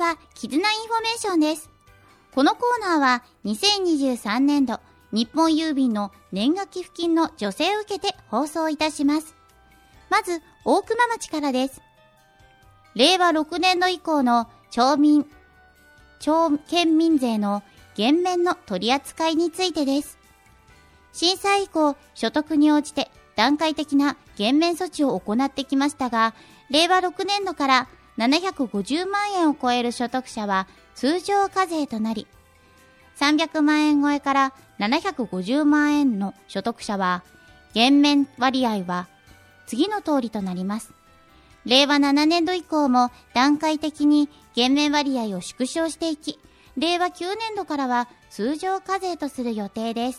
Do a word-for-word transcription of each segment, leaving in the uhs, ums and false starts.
は絆インフォメーションです。このコーナーはにせんにじゅうさんねんど日本郵便の年賀寄付金の助成を受けて放送いたします。まず大熊町からです。れいわろくねんど以降の町民、町県民税の減免の取り扱いについてです。震災以降、所得に応じて段階的な減免措置を行ってきましたが、れいわろくねんどからななひゃくごじゅうまんえんを超える所得者は通常課税となり、さんびゃくまんえん超えからななひゃくごじゅうまんえんの所得者は減免割合は次の通りとなります。れいわななねんど以降も段階的に減免割合を縮小していき、れいわきゅうねんどからは通常課税とする予定です。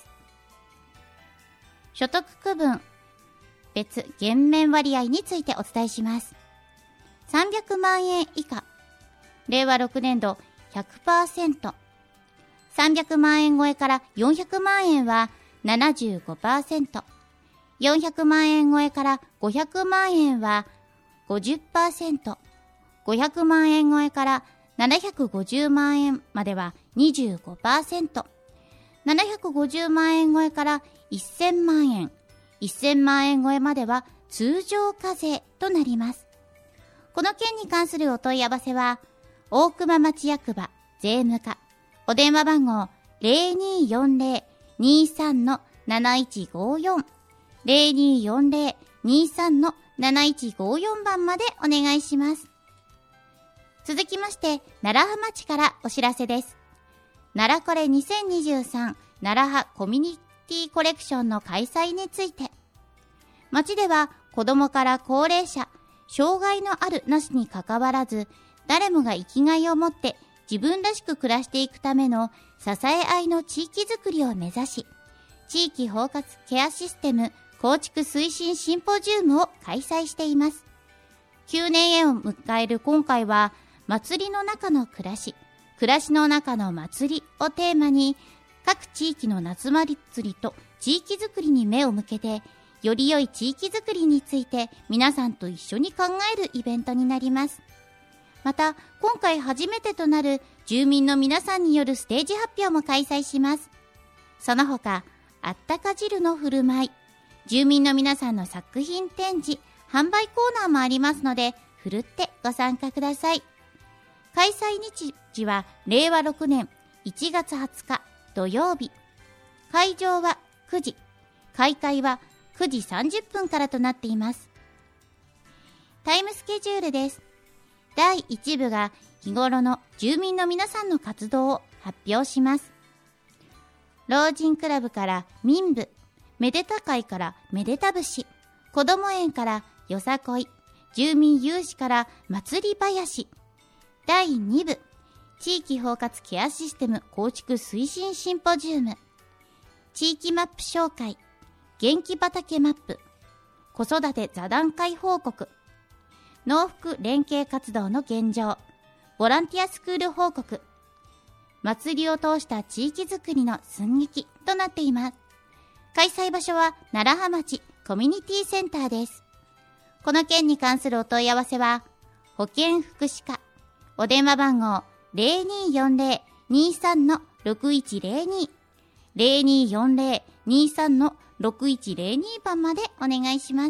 所得区分別減免割合についてお伝えします。さんびゃくまんえん以下、れいわろくねんど ひゃくパーセント、さんびゃくまんえん超えからよんひゃくまんえんは ななじゅうごパーセント、よんひゃくまんえん超えからごひゃくまんえんは ごじゅっパーセント、ごひゃくまんえん超えからななひゃくごじゅうまんえんまでは にじゅうごパーセント、ななひゃくごじゅうまんえん超えからせんまんえん、せんまんえん超えまでは通常課税となります。この件に関するお問い合わせは、大熊町役場税務課、お電話番号 ゼロにーよんゼロ にーさん のなないちごよん、ゼロにーよんゼロ にーさん のなないちごよん番までお願いします。続きまして、楢葉町からお知らせです。奈良コレにせんにじゅうさん楢葉コミュニティコレクションの開催について、町では子どもから高齢者、障害のあるなしにかかわらず、誰もが生きがいを持って自分らしく暮らしていくための支え合いの地域づくりを目指し、地域包括ケアシステム構築推進シンポジウムを開催しています。きゅうねんへを迎える今回は、祭りの中の暮らし、暮らしの中の祭りをテーマに、各地域の夏祭りと地域づくりに目を向けて、より良い地域づくりについて皆さんと一緒に考えるイベントになります。また、今回初めてとなる住民の皆さんによるステージ発表も開催します。その他、あったか汁の振る舞い、住民の皆さんの作品展示、販売コーナーもありますので、ふるってご参加ください。開催日時はれいわろくねんいちがつはつか土曜日。会場はくじ、開会はくじさんじゅっぷんからとなっています。タイムスケジュールです。だいいち部が日頃の住民の皆さんの活動を発表します。老人クラブから民部、めでた会からめでた節、子ども園からよさこい、住民有志から祭り林。だいに部、地域包括ケアシステム構築推進シンポジウム、地域マップ紹介、元気畑マップ、子育て座談会報告、農福連携活動の現状、ボランティアスクール報告、祭りを通した地域づくりの寸劇となっています。開催場所は楢葉町コミュニティセンターです。この件に関するお問い合わせは、保健福祉課、お電話番号 ゼロにーよんゼロ にーさん のろくいちゼロに、ゼロにーよんゼロ にーさん のろくいちゼロに番までお願いします。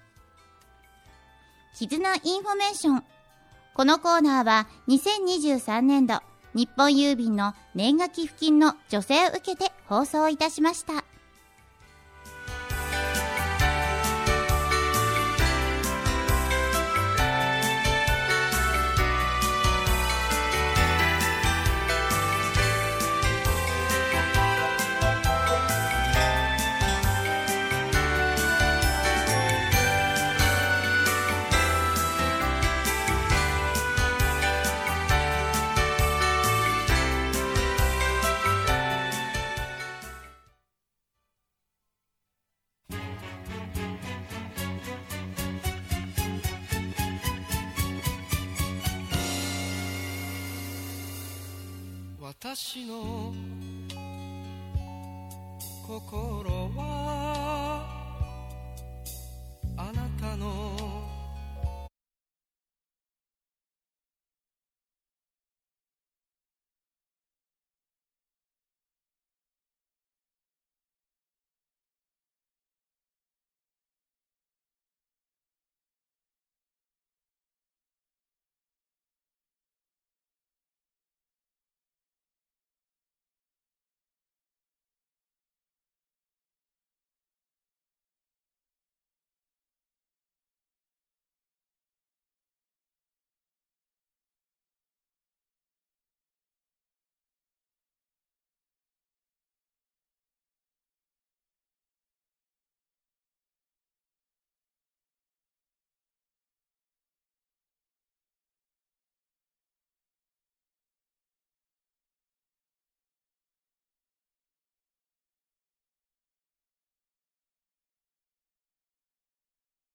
絆インフォメーション。このコーナーはにせんにじゅうさんねんど日本郵便の年賀寄付金の助成を受けて放送いたしました。 私の心は